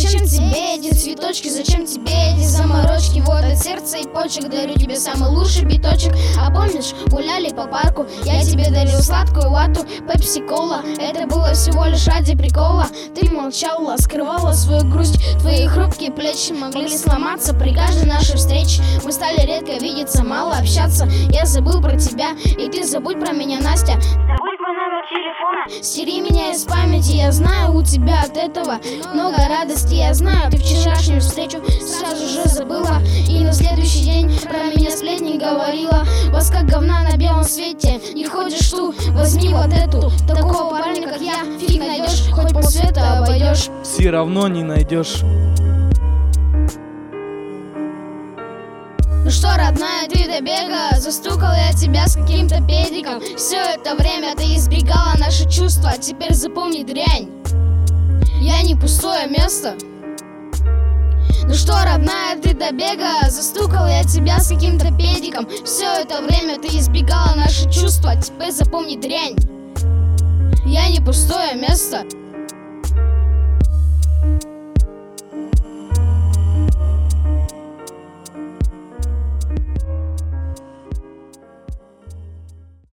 Зачем тебе эти цветочки, зачем тебе эти заморочки? Вот от сердца и почек дарю тебе самый лучший биточек. А помнишь, гуляли по парку, я тебе дарил сладкую вату, пепси-кола. Это было всего лишь ради прикола. Ты молчала, скрывала свою грусть. Твои хрупкие плечи могли сломаться при каждой нашей встрече. Мы стали редко видеться, мало общаться. Я забыл про тебя, и ты забудь про меня, Настя. Забудь мой номер телефона. Стери меня из памяти, я знаю, у тебя от этого много радости. Я знаю, ты вчерашнюю встречу сразу же забыла, и на следующий день про меня сплетни говорила. Вас как говна на белом свете, не хочешь ту, возьми вот эту. Такого парня, как я, фиг найдешь, хоть полсвета обойдешь. Все равно не найдешь. Ну что, родная, ты добега, застукал я тебя с каким-то педиком. Все это время ты избегала наши чувства, а теперь запомни, дрянь, я не пустое место. Ну что, родная, ты добега, застукал я тебя с каким-то педиком. Все это время ты избегала наши чувства, а теперь запомни, дрянь, я не пустое место.